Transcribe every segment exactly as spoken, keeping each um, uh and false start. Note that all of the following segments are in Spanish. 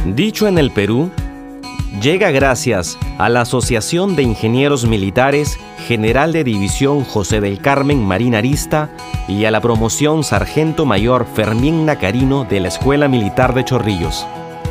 Dicho en el Perú, llega gracias a la Asociación de Ingenieros Militares General de División José del Carmen Marín Arista y a la promoción Sargento Mayor Fermín Nacarino de la Escuela Militar de Chorrillos.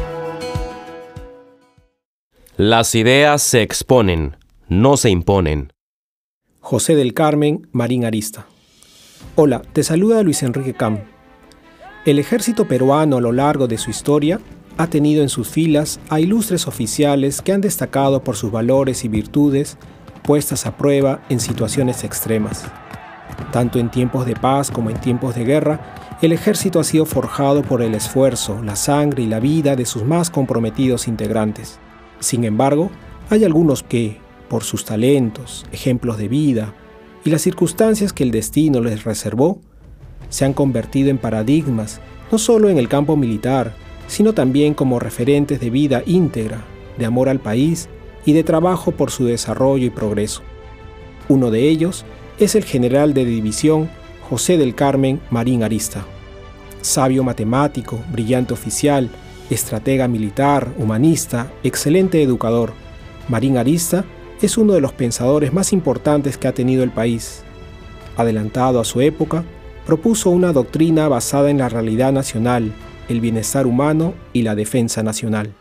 Las ideas se exponen, no se imponen. José del Carmen Marín Arista. Hola, te saluda Luis Enrique Cam. El ejército peruano a lo largo de su historia ha tenido en sus filas a ilustres oficiales que han destacado por sus valores y virtudes puestas a prueba en situaciones extremas. Tanto en tiempos de paz como en tiempos de guerra, el ejército ha sido forjado por el esfuerzo, la sangre y la vida de sus más comprometidos integrantes. Sin embargo, hay algunos que, por sus talentos, ejemplos de vida y las circunstancias que el destino les reservó, se han convertido en paradigmas, no solo en el campo militar, sino también como referentes de vida íntegra, de amor al país y de trabajo por su desarrollo y progreso. Uno de ellos es el general de división José del Carmen Marín Arista. Sabio matemático, brillante oficial, estratega militar, humanista, excelente educador, Marín Arista es uno de los pensadores más importantes que ha tenido el país. Adelantado a su época, propuso una doctrina basada en la realidad nacional, el bienestar humano y la defensa nacional.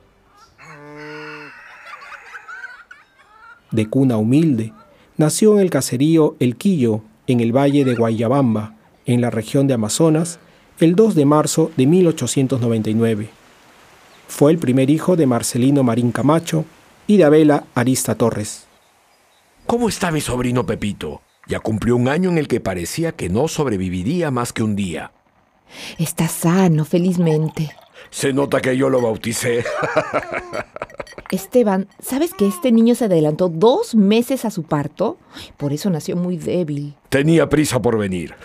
De cuna humilde, nació en el caserío El Quillo, en el valle de Guayabamba, en la región de Amazonas, el dos de marzo de mil ochocientos noventa y nueve. Fue el primer hijo de Marcelino Marín Camacho y de Abela Arista Torres. ¿Cómo está mi sobrino Pepito? Ya cumplió un año en el que parecía que no sobreviviría más que un día. Está sano, felizmente. Se nota que yo lo bauticé. Esteban, ¿sabes que este niño se adelantó dos meses a su parto? Por eso nació muy débil. Tenía prisa por venir.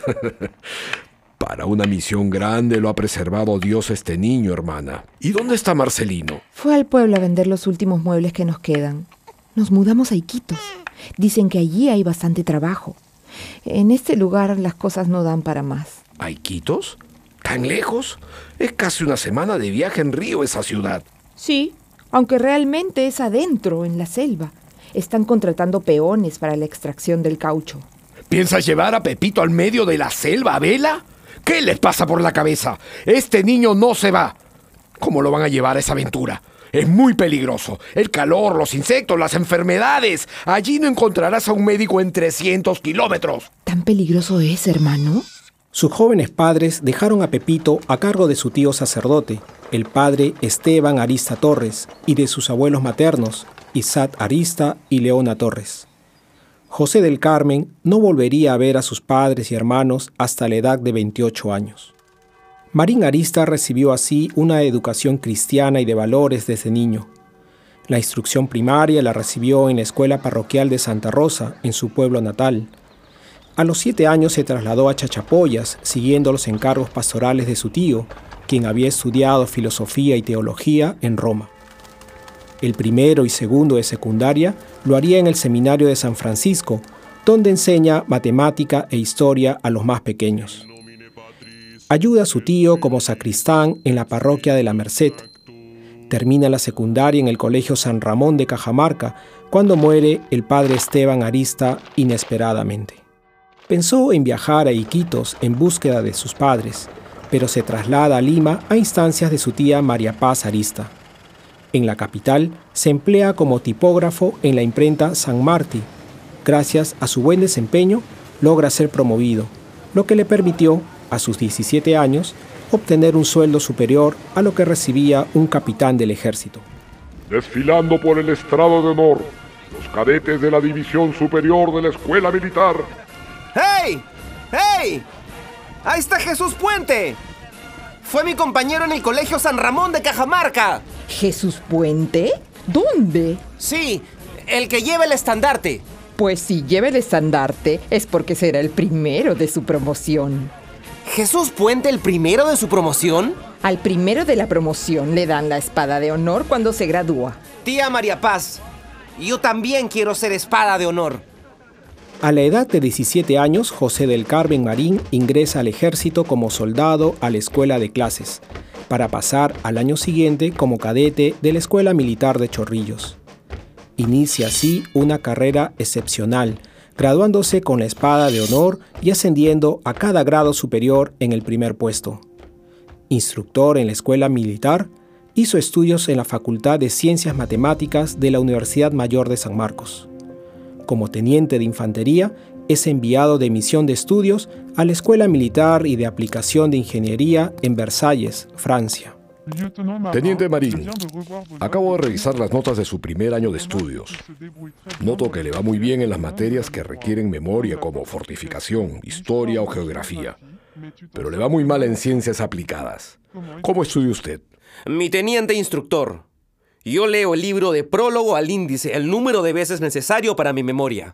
Para una misión grande lo ha preservado Dios este niño, hermana. ¿Y dónde está Marcelino? Fue al pueblo a vender los últimos muebles que nos quedan. Nos mudamos a Iquitos. Dicen que allí hay bastante trabajo. En este lugar las cosas no dan para más. ¿A Iquitos? ¿Tan lejos? Es casi una semana de viaje en río esa ciudad. Sí, aunque realmente es adentro, en la selva. Están contratando peones para la extracción del caucho. ¿Piensas llevar a Pepito al medio de la selva, Abela? ¿Qué les pasa por la cabeza? Este niño no se va. ¿Cómo lo van a llevar a esa aventura? Es muy peligroso. El calor, los insectos, las enfermedades. Allí no encontrarás a un médico en trescientos kilómetros. ¿Tan peligroso es, hermano? Sus jóvenes padres dejaron a Pepito a cargo de su tío sacerdote, el padre Esteban Arista Torres, y de sus abuelos maternos, Isaac Arista y Leona Torres. José del Carmen no volvería a ver a sus padres y hermanos hasta la edad de veintiocho años. Marín Arista recibió así una educación cristiana y de valores desde niño. La instrucción primaria la recibió en la escuela parroquial de Santa Rosa, en su pueblo natal. A los siete años se trasladó a Chachapoyas, siguiendo los encargos pastorales de su tío, quien había estudiado filosofía y teología en Roma. El primero y segundo de secundaria lo haría en el seminario de San Francisco, donde enseña matemática e historia a los más pequeños. Ayuda a su tío como sacristán en la parroquia de la Merced. Termina la secundaria en el colegio San Ramón de Cajamarca, cuando muere el padre Esteban Arista inesperadamente. Pensó en viajar a Iquitos en búsqueda de sus padres, pero se traslada a Lima a instancias de su tía María Paz Arista. En la capital se emplea como tipógrafo en la imprenta San Martí. Gracias a su buen desempeño, logra ser promovido, lo que le permitió, a sus diecisiete años, obtener un sueldo superior a lo que recibía un capitán del ejército. Desfilando por el estrado de honor, los cadetes de la División Superior de la Escuela Militar. ¡Hey! ¡Hey! ¡Ahí está Jesús Puente! Fue mi compañero en el colegio San Ramón de Cajamarca. ¿Jesús Puente? ¿Dónde? Sí, el que lleva el estandarte. Pues si lleva el estandarte es porque será el primero de su promoción. ¿Jesús Puente el primero de su promoción? Al primero de la promoción le dan la espada de honor cuando se gradúa. Tía María Paz, yo también quiero ser espada de honor. A la edad de diecisiete años, José del Carmen Marín ingresa al ejército como soldado a la escuela de clases, para pasar al año siguiente como cadete de la Escuela Militar de Chorrillos. Inicia así una carrera excepcional, graduándose con la espada de honor y ascendiendo a cada grado superior en el primer puesto. Instructor en la Escuela Militar, hizo estudios en la Facultad de Ciencias Matemáticas de la Universidad Mayor de San Marcos. Como teniente de infantería, es enviado de misión de estudios a la Escuela Militar y de Aplicación de Ingeniería en Versalles, Francia. Teniente Marín, acabo de revisar las notas de su primer año de estudios. Noto que le va muy bien en las materias que requieren memoria como fortificación, historia o geografía, pero le va muy mal en ciencias aplicadas. ¿Cómo estudia usted? Mi teniente instructor, yo leo el libro de prólogo al índice el número de veces necesario para mi memoria.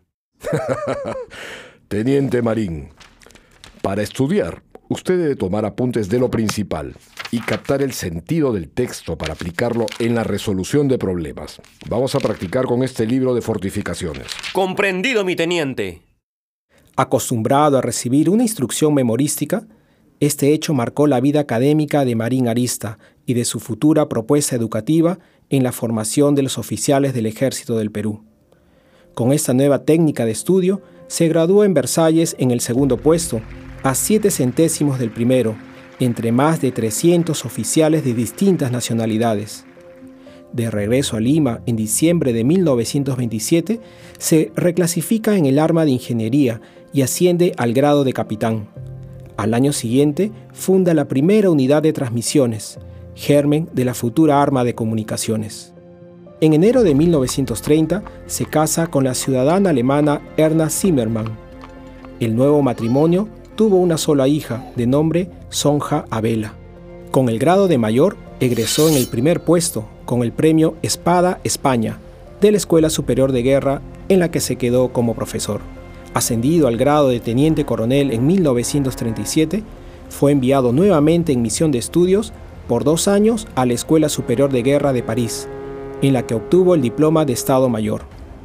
Teniente Marín, para estudiar, usted debe tomar apuntes de lo principal y captar el sentido del texto para aplicarlo en la resolución de problemas. Vamos a practicar con este libro de fortificaciones. Comprendido, mi teniente. Acostumbrado a recibir una instrucción memorística, este hecho marcó la vida académica de Marín Arista y de su futura propuesta educativa en la formación de los oficiales del Ejército del Perú. Con esta nueva técnica de estudio, se graduó en Versalles en el segundo puesto, a siete centésimos del primero, entre más de trescientos oficiales de distintas nacionalidades. De regreso a Lima en diciembre de mil novecientos veintisiete, se reclasifica en el arma de ingeniería y asciende al grado de capitán. Al año siguiente, funda la primera unidad de transmisiones, germen de la futura arma de comunicaciones. En enero de mil novecientos treinta, se casa con la ciudadana alemana Erna Zimmermann. El nuevo matrimonio tuvo una sola hija, de nombre Sonja Abela. Con el grado de mayor, egresó en el primer puesto, con el premio Espada España, de la Escuela Superior de Guerra, en la que se quedó como profesor. Ascendido al grado de teniente coronel en mil novecientos treinta y siete, fue enviado nuevamente en misión de estudios por dos años a la Escuela Superior de Guerra de París, en la que obtuvo el diploma de Estado Mayor.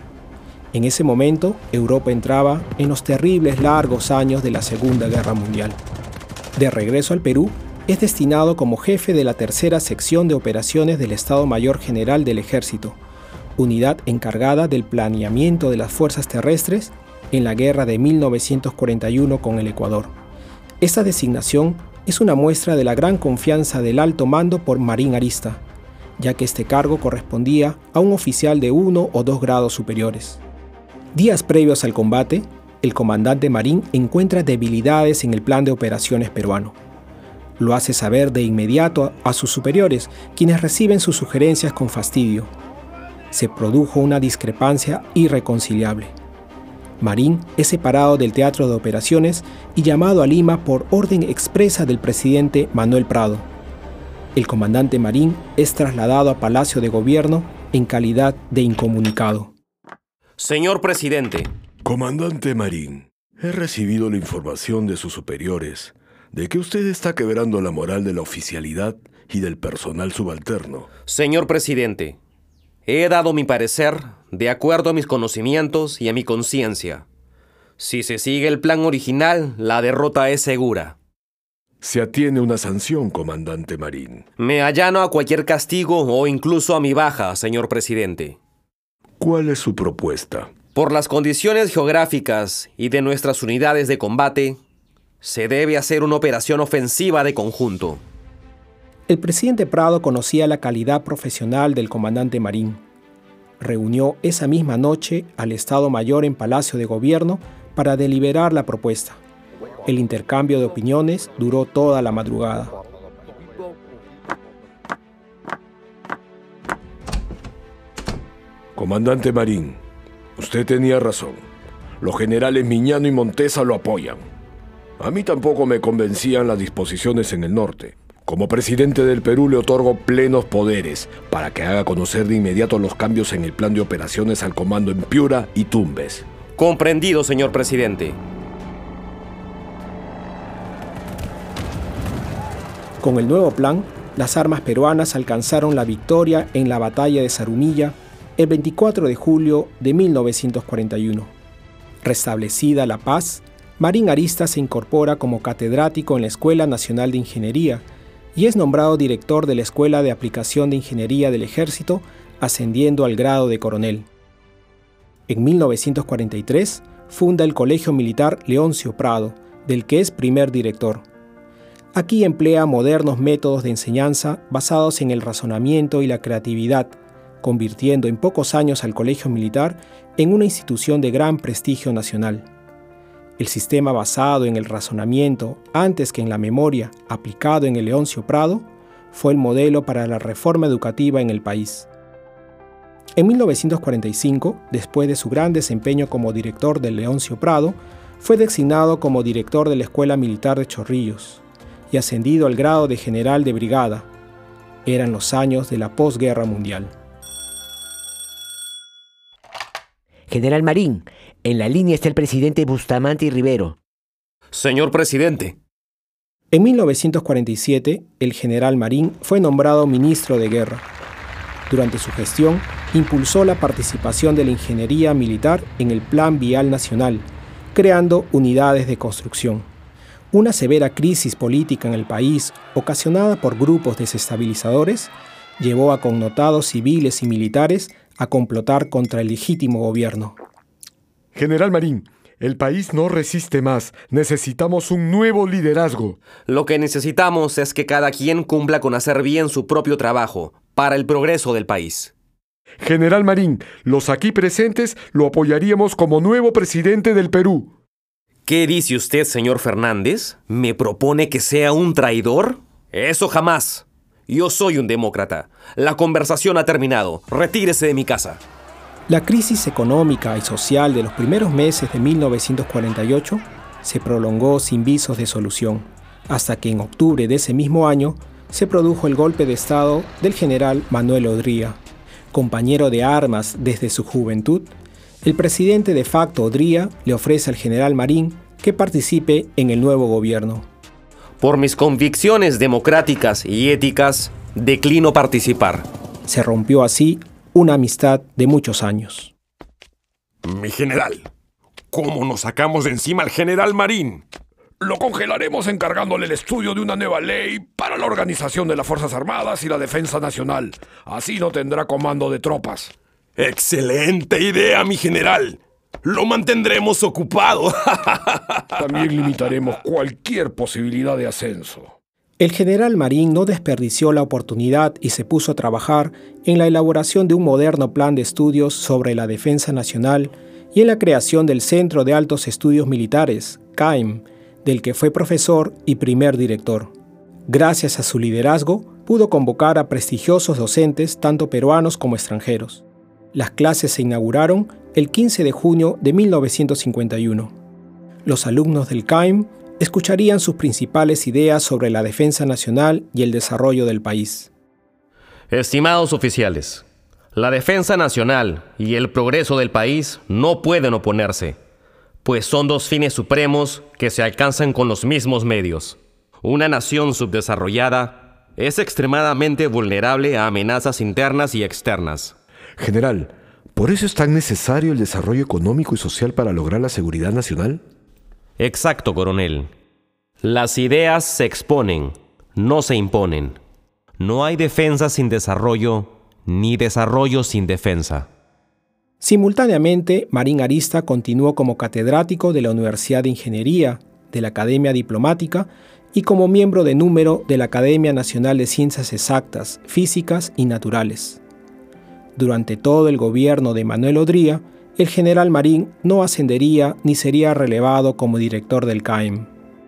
En ese momento, Europa entraba en los terribles largos años de la Segunda Guerra Mundial. De regreso al Perú, es destinado como jefe de la tercera sección de operaciones del Estado Mayor General del Ejército, unidad encargada del planeamiento de las fuerzas terrestres en la guerra de mil novecientos cuarenta y uno con el Ecuador. Esta designación es una muestra de la gran confianza del alto mando por Marín Arista, ya que este cargo correspondía a un oficial de uno o dos grados superiores. Días previos al combate, el comandante Marín encuentra debilidades en el plan de operaciones peruano. Lo hace saber de inmediato a sus superiores, quienes reciben sus sugerencias con fastidio. Se produjo una discrepancia irreconciliable. Marín es separado del teatro de operaciones y llamado a Lima por orden expresa del presidente Manuel Prado. El comandante Marín es trasladado a Palacio de Gobierno en calidad de incomunicado. Señor presidente. Comandante Marín, he recibido la información de sus superiores de que usted está quebrando la moral de la oficialidad y del personal subalterno. Señor presidente, he dado mi parecer de acuerdo a mis conocimientos y a mi conciencia. Si se sigue el plan original, la derrota es segura. Se atiene una sanción, comandante Marín. Me allano a cualquier castigo o incluso a mi baja, señor presidente. ¿Cuál es su propuesta? Por las condiciones geográficas y de nuestras unidades de combate, se debe hacer una operación ofensiva de conjunto. El presidente Prado conocía la calidad profesional del comandante Marín. Reunió esa misma noche al Estado Mayor en Palacio de Gobierno para deliberar la propuesta. El intercambio de opiniones duró toda la madrugada. Comandante Marín, usted tenía razón. Los generales Miñano y Montesa lo apoyan. A mí tampoco me convencían las disposiciones en el norte. Como presidente del Perú le otorgo plenos poderes para que haga conocer de inmediato los cambios en el plan de operaciones al comando en Piura y Tumbes. Comprendido, señor presidente. Con el nuevo plan, las armas peruanas alcanzaron la victoria en la batalla de Zarumilla el veinticuatro de julio de mil novecientos cuarenta y uno. Restablecida la paz, Marín Arista se incorpora como catedrático en la Escuela Nacional de Ingeniería y es nombrado director de la Escuela de Aplicación de Ingeniería del Ejército, ascendiendo al grado de coronel. En mil novecientos cuarenta y tres funda el Colegio Militar Leoncio Prado, del que es primer director. Aquí emplea modernos métodos de enseñanza basados en el razonamiento y la creatividad, convirtiendo en pocos años al Colegio Militar en una institución de gran prestigio nacional. El sistema basado en el razonamiento, antes que en la memoria, aplicado en el Leoncio Prado, fue el modelo para la reforma educativa en el país. En mil novecientos cuarenta y cinco, después de su gran desempeño como director del Leoncio Prado, fue designado como director de la Escuela Militar de Chorrillos y ascendido al grado de general de brigada. Eran los años de la posguerra mundial. General Marín, en la línea está el presidente Bustamante y Rivero. Señor presidente. En mil novecientos cuarenta y siete, el general Marín fue nombrado ministro de Guerra. Durante su gestión, impulsó la participación de la ingeniería militar en el Plan Vial Nacional, creando unidades de construcción. Una severa crisis política en el país, ocasionada por grupos desestabilizadores, llevó a connotados civiles y militares a complotar contra el legítimo gobierno. General Marín, el país no resiste más. Necesitamos un nuevo liderazgo. Lo que necesitamos es que cada quien cumpla con hacer bien su propio trabajo para el progreso del país. General Marín, los aquí presentes lo apoyaríamos como nuevo presidente del Perú. ¿Qué dice usted, señor Fernández? ¿Me propone que sea un traidor? Eso jamás. Yo soy un demócrata. La conversación ha terminado. Retírese de mi casa. La crisis económica y social de los primeros meses de mil novecientos cuarenta y ocho se prolongó sin visos de solución, hasta que en octubre de ese mismo año se produjo el golpe de Estado del general Manuel Odría. Compañero de armas desde su juventud, el presidente de facto Odría le ofrece al general Marín que participe en el nuevo gobierno. Por mis convicciones democráticas y éticas, declino participar. Se rompió así una amistad de muchos años. Mi general, ¿cómo nos sacamos de encima al general Marín? Lo congelaremos encargándole el estudio de una nueva ley para la organización de las Fuerzas Armadas y la defensa nacional. Así no tendrá comando de tropas. ¡Excelente idea, mi general! ¡Lo mantendremos ocupado! También limitaremos cualquier posibilidad de ascenso. El general Marín no desperdició la oportunidad y se puso a trabajar en la elaboración de un moderno plan de estudios sobre la defensa nacional y en la creación del Centro de Altos Estudios Militares, C A I M, del que fue profesor y primer director. Gracias a su liderazgo, pudo convocar a prestigiosos docentes, tanto peruanos como extranjeros. Las clases se inauguraron el quince de junio de mil novecientos cincuenta y uno. Los alumnos del C A I M escucharían sus principales ideas sobre la defensa nacional y el desarrollo del país. Estimados oficiales, la defensa nacional y el progreso del país no pueden oponerse, pues son dos fines supremos que se alcanzan con los mismos medios. Una nación subdesarrollada es extremadamente vulnerable a amenazas internas y externas. General, ¿por eso es tan necesario el desarrollo económico y social para lograr la seguridad nacional? Exacto, coronel. Las ideas se exponen, no se imponen. No hay defensa sin desarrollo, ni desarrollo sin defensa. Simultáneamente, Marín Arista continuó como catedrático de la Universidad de Ingeniería, de la Academia Diplomática y como miembro de número de la Academia Nacional de Ciencias Exactas, Físicas y Naturales. Durante todo el gobierno de Manuel Odría, el general Marín no ascendería ni sería relevado como director del C A I M.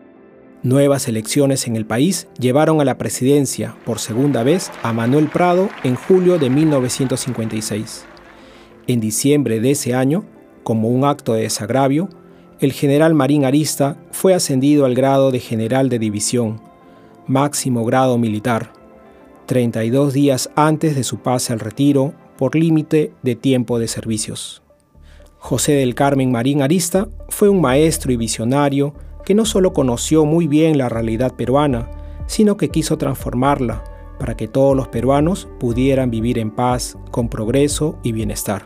Nuevas elecciones en el país llevaron a la presidencia, por segunda vez, a Manuel Prado en julio de mil novecientos cincuenta y seis. En diciembre de ese año, como un acto de desagravio, el general Marín Arista fue ascendido al grado de general de división, máximo grado militar, treinta y dos días antes de su pase al retiro por límite de tiempo de servicios. José del Carmen Marín Arista fue un maestro y visionario que no solo conoció muy bien la realidad peruana, sino que quiso transformarla para que todos los peruanos pudieran vivir en paz, con progreso y bienestar.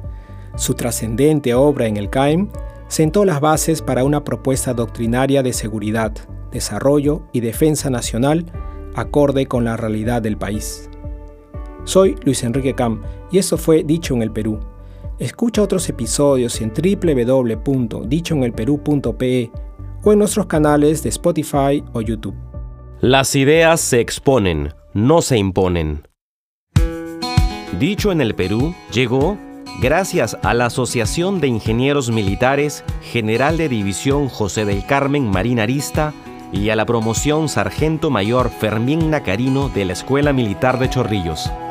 Su trascendente obra en el C A I M sentó las bases para una propuesta doctrinaria de seguridad, desarrollo y defensa nacional acorde con la realidad del país. Soy Luis Enrique Cam y esto fue Dicho en el Perú. Escucha otros episodios en doble u doble u doble u punto dicho en el perú punto pe e o en nuestros canales de Spotify o YouTube. Las ideas se exponen, no se imponen. Dicho en el Perú llegó gracias a la Asociación de Ingenieros Militares General de División José del Carmen Marín Arista y a la promoción Sargento Mayor Fermín Nacarino de la Escuela Militar de Chorrillos.